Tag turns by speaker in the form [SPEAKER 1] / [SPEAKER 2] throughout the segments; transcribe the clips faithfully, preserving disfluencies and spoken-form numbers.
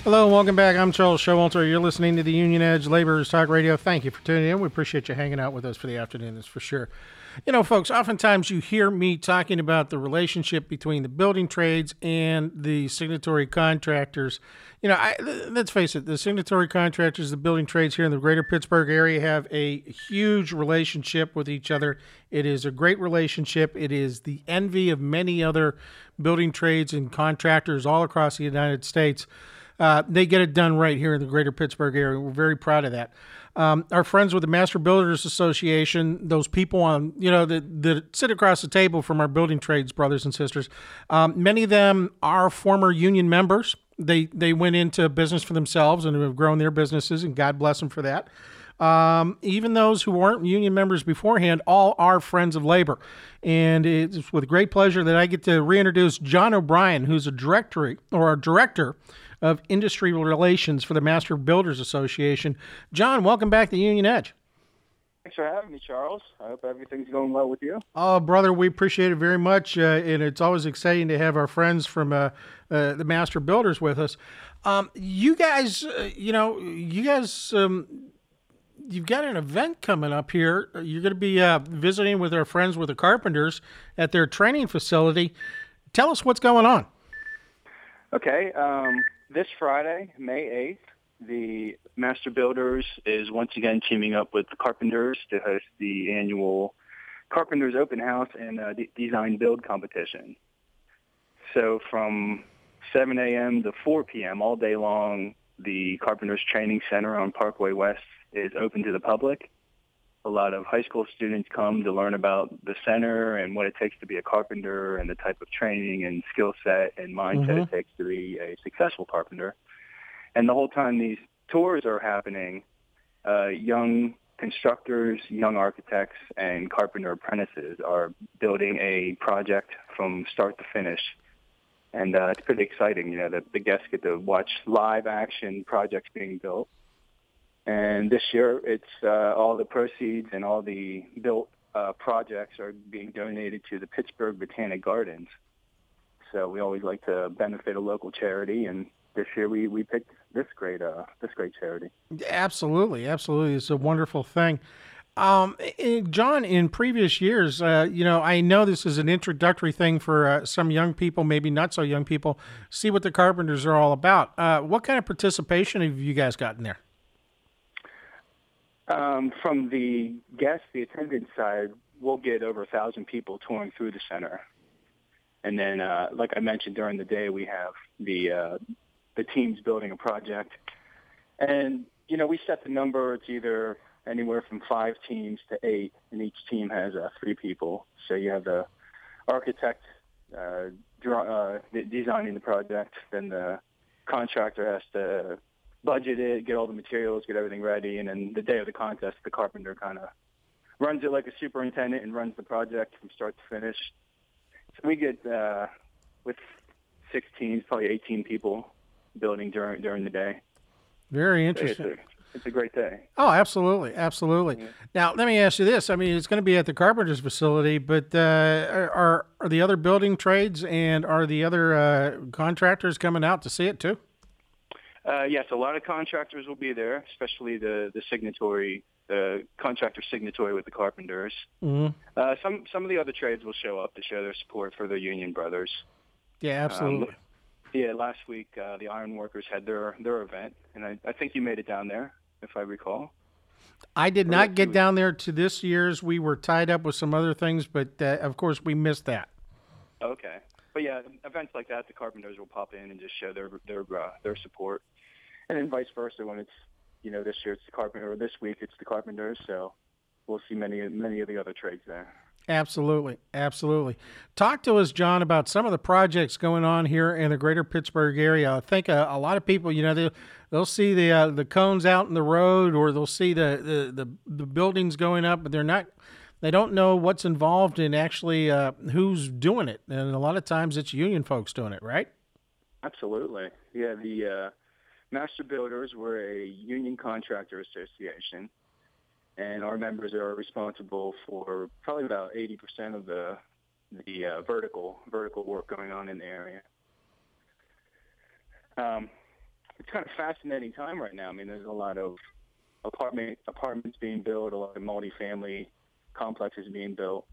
[SPEAKER 1] Hello and welcome back. I'm Charles Showalter. You're listening to the Union Edge Laborers Talk Radio. Thank you for tuning in. We appreciate you hanging out with us for the afternoon, that's for sure. You know, folks, oftentimes you hear me talking about the relationship between the building trades and the signatory contractors. You know, I, let's face it, the signatory contractors, the building trades here in the greater Pittsburgh area have a huge relationship with each other. It is a great relationship. It is the envy of many other building trades and contractors all across the United States. Uh, they get it done right here in the greater Pittsburgh area. We're very proud of that. Um, our friends with the Master Builders Association, those people on, you know, that, that sit across the table from our building trades brothers and sisters, um, many of them are former union members. They they went into business for themselves and have grown their businesses, and God bless them for that. Um, even those who weren't union members beforehand, all are friends of labor. And it's with great pleasure that I get to reintroduce John O'Brien, who's a directory or a director of Industry Relations for the Master Builders Association. John, welcome back to Union Edge.
[SPEAKER 2] Thanks for having me, Charles. I hope everything's going well with you.
[SPEAKER 1] Oh, brother, we appreciate it very much, uh, and it's always exciting to have our friends from uh, uh, the Master Builders with us. Um, you guys, uh, you know, you guys, um, you've got an event coming up here. You're going to be uh, visiting with our friends with the Carpenters at their training facility. Tell us what's going on.
[SPEAKER 2] Okay. Um, this Friday, May eighth, the Master Builders is once again teaming up with the Carpenters to host the annual Carpenters Open House and uh, D- Design Build competition. So from seven a.m. to four p.m. all day long, the Carpenters Training Center on Parkway West is open to the public. A lot of high school students come to learn about the center and what it takes to be a carpenter and the type of training and skill set and mindset mm-hmm. it takes to be a successful carpenter. And the whole time these tours are happening, uh, young constructors, young architects, and carpenter apprentices are building a project from start to finish. And uh, it's pretty exciting. You know, the, the guests get to watch live action projects being built. And this year, it's uh, all the proceeds and all the built uh, projects are being donated to the Pittsburgh Botanic Gardens. So we always like to benefit a local charity, and this year we, we picked this great uh, this great charity.
[SPEAKER 1] Absolutely, absolutely, it's a wonderful thing. Um, John, in previous years, uh, you know, I know this is an introductory thing for uh, some young people, maybe not so young people, see what the Carpenters are all about. Uh, what kind of participation have you guys gotten there?
[SPEAKER 2] Um, from the guests, the attendance side, we'll get over a thousand people touring through the center. And then, uh, like I mentioned, during the day, we have the uh, the teams building a project. And, you know, we set the number. It's either anywhere from five teams to eight, and each team has uh, three people. So you have the architect uh, draw, uh, designing the project, then the contractor has to budget it, get all the materials, get everything ready, and then the day of the contest, the carpenter kind of runs it like a superintendent and runs the project from start to finish. So we get, uh, with six teams, probably eighteen people building during during the day.
[SPEAKER 1] Very interesting.
[SPEAKER 2] So it's, a, it's a great day.
[SPEAKER 1] Oh, absolutely, absolutely. Yeah. Now, let me ask you this. I mean, it's going to be at the Carpenters facility, but uh, are, are the other building trades and are the other uh, contractors coming out to see it too?
[SPEAKER 2] Uh, yes, a lot of contractors will be there, especially the, the signatory, the contractor signatory with the Carpenters.
[SPEAKER 1] Mm-hmm.
[SPEAKER 2] Uh, some some of the other trades will show up to show their support for the union brothers.
[SPEAKER 1] Yeah, absolutely.
[SPEAKER 2] Um, yeah, last week uh, the ironworkers had their, their event, and I, I think you made it down there, if I recall.
[SPEAKER 1] I did
[SPEAKER 2] or
[SPEAKER 1] not get down there to this year's. We were tied up with some other things, but uh, of course we missed that.
[SPEAKER 2] Okay. But yeah, events like that, the Carpenters will pop in and just show their their uh, their support. And then vice versa, when it's, you know, this year it's the Carpenter, or this week it's the Carpenters, so we'll see many, many of the other trades there.
[SPEAKER 1] Absolutely, absolutely. Talk to us, John, about some of the projects going on here in the greater Pittsburgh area. I think a, a lot of people, you know, they, they'll see the uh, the cones out in the road, or they'll see the, the, the, the buildings going up, but they're not, they don't know what's involved in actually uh, who's doing it. And a lot of times it's union folks doing it, right?
[SPEAKER 2] Absolutely. Yeah, the uh, Master Builders, we're a union contractor association, and our members are responsible for probably about eighty percent of the the uh, vertical vertical work going on in the area. Um, it's kind of fascinating time right now. I mean, there's a lot of apartment apartments being built, a lot of multifamily complexes being built.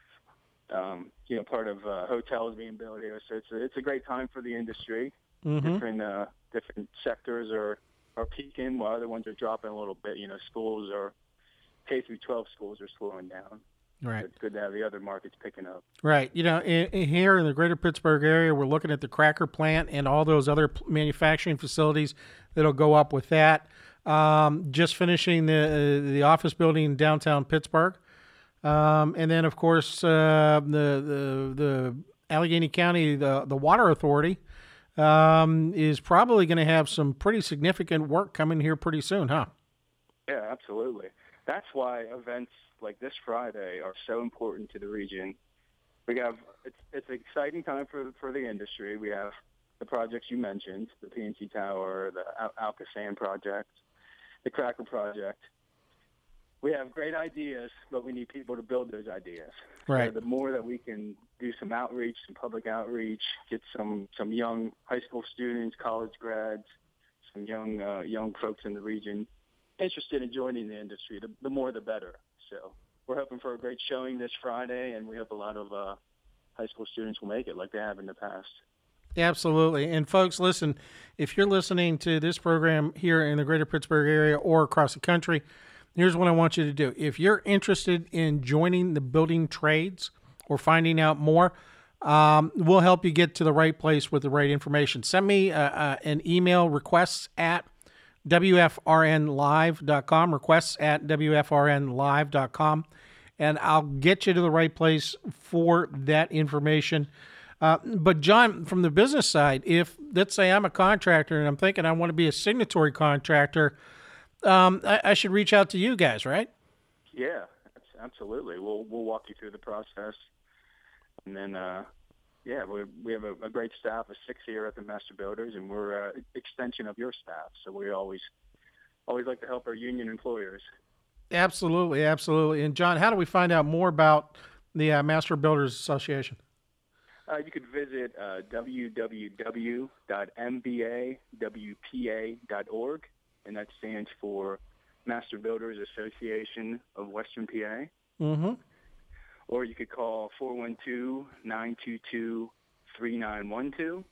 [SPEAKER 2] Um, you know, part of uh, hotels being built here, so it's a, it's a great time for the industry.
[SPEAKER 1] Mm-hmm.
[SPEAKER 2] Different uh, different sectors are are peaking, while other ones are dropping a little bit. You know, schools are K through twelve schools are slowing down.
[SPEAKER 1] Right.
[SPEAKER 2] It's good to have the other markets picking up.
[SPEAKER 1] Right. You know, in, in here in the greater Pittsburgh area, we're looking at the cracker plant and all those other p- manufacturing facilities that'll go up with that. Um, just finishing the the office building in downtown Pittsburgh. Um, and then, of course, uh, the, the the Allegheny County, the, the Water Authority, um, is probably going to have some pretty significant work coming here pretty soon, huh?
[SPEAKER 2] Yeah, absolutely. That's why events like this Friday are so important to the region. We have it's it's an exciting time for for the industry. We have the projects you mentioned, the P N C Tower, the Al- Alka Sand project, the Cracker project. We have great ideas, but we need people to build those ideas.
[SPEAKER 1] Right.
[SPEAKER 2] So the more that we can do some outreach, some public outreach, get some, some young high school students, college grads, some young uh, young folks in the region interested in joining the industry, the, the more the better. So we're hoping for a great showing this Friday, and we hope a lot of uh, high school students will make it like they have in the past.
[SPEAKER 1] Absolutely. And folks, listen, if you're listening to this program here in the greater Pittsburgh area or across the country, here's what I want you to do. If you're interested in joining the building trades or finding out more, um, we'll help you get to the right place with the right information. Send me uh, uh, an email, requests at W F R N live dot com, requests at W F R N live dot com, and I'll get you to the right place for that information. Uh, but John, from the business side, if let's say I'm a contractor and I'm thinking I want to be a signatory contractor, um, I, I should reach out to you guys, right?
[SPEAKER 2] Yeah, absolutely. We'll we'll walk you through the process, and then uh, yeah, we we have a, a great staff of six here at the Master Builders, and we're an extension of your staff. So we always always like to help our union employers.
[SPEAKER 1] Absolutely, absolutely. And John, how do we find out more about the uh, Master Builders Association?
[SPEAKER 2] Uh, you could visit uh, w w w dot m b a w p a dot org, and that stands for Master Builders Association of Western P A.
[SPEAKER 1] Mm-hmm.
[SPEAKER 2] Or you could call four one two, nine two two, three nine one two.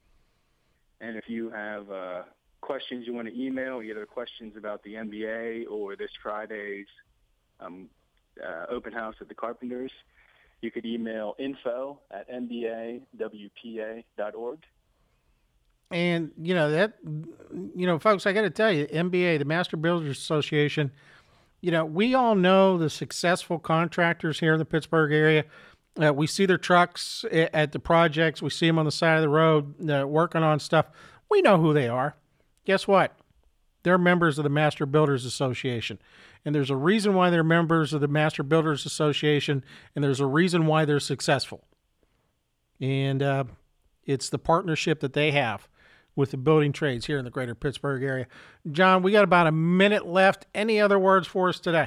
[SPEAKER 2] And if you have uh, questions you want to email, either questions about the M B A or this Friday's um, uh, open house at the Carpenters, you could email info at m b a w p a dot org.
[SPEAKER 1] And, you know, that, you know, folks, I got to tell you, M B A, the Master Builders Association, you know, we all know the successful contractors here in the Pittsburgh area. Uh, we see their trucks at the projects. We see them on the side of the road uh, working on stuff. We know who they are. Guess what? They're members of the Master Builders Association. And there's a reason why they're members of the Master Builders Association, and there's a reason why they're successful. And uh, it's the partnership that they have with the building trades here in the greater Pittsburgh area. John, we got about a minute left. Any other words for us today?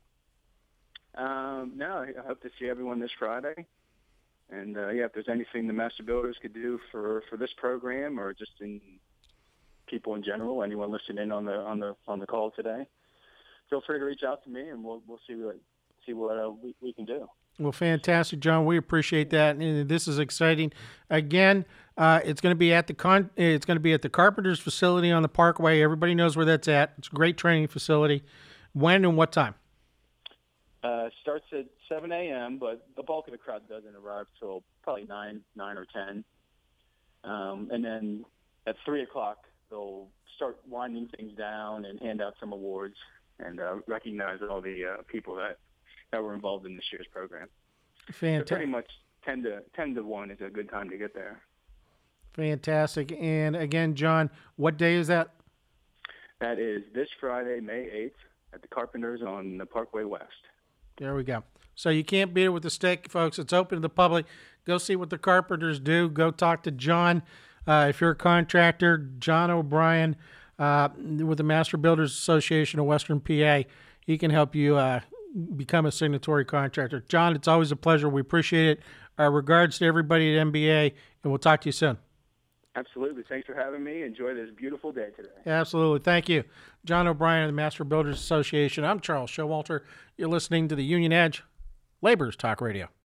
[SPEAKER 2] Um, no, I hope to see everyone this Friday. And, uh, yeah, if there's anything the Master Builders could do for, for this program or just in people in general, anyone listening in on the on the on the call today, feel free to reach out to me, and we'll we'll see what see what uh, we, we can do.
[SPEAKER 1] Well, fantastic, John. We appreciate that, and this is exciting. Again, uh, it's going to be at the con. It's going to be at the Carpenters facility on the Parkway. Everybody knows where that's at. It's a great training facility. When and what time?
[SPEAKER 2] Uh, starts at seven a.m., but the bulk of the crowd doesn't arrive till probably nine, nine or ten, um, and then at three o'clock they'll start winding things down and hand out some awards and uh, recognize all the uh, people that. that were involved in this year's program.
[SPEAKER 1] Fantastic.
[SPEAKER 2] So pretty much ten to ten to one is a good time to get there.
[SPEAKER 1] Fantastic. And again, John, what day is that?
[SPEAKER 2] That is this Friday, May eighth, at the Carpenters on the Parkway West.
[SPEAKER 1] There we go. So you can't beat it with a stick, folks. It's open to the public. Go see what the Carpenters do. Go talk to John. Uh, if you're a contractor, John O'Brien uh, with the Master Builders Association of Western P A, he can help you uh, become a signatory contractor. John, it's always a pleasure. We appreciate it. Our regards to everybody at M B A, and we'll talk to you soon.
[SPEAKER 2] Absolutely. Thanks for having me. Enjoy this beautiful day today.
[SPEAKER 1] Absolutely. Thank you. John O'Brien of the Master Builders Association. I'm Charles Showalter. You're listening to the Union Edge Laborers Talk Radio.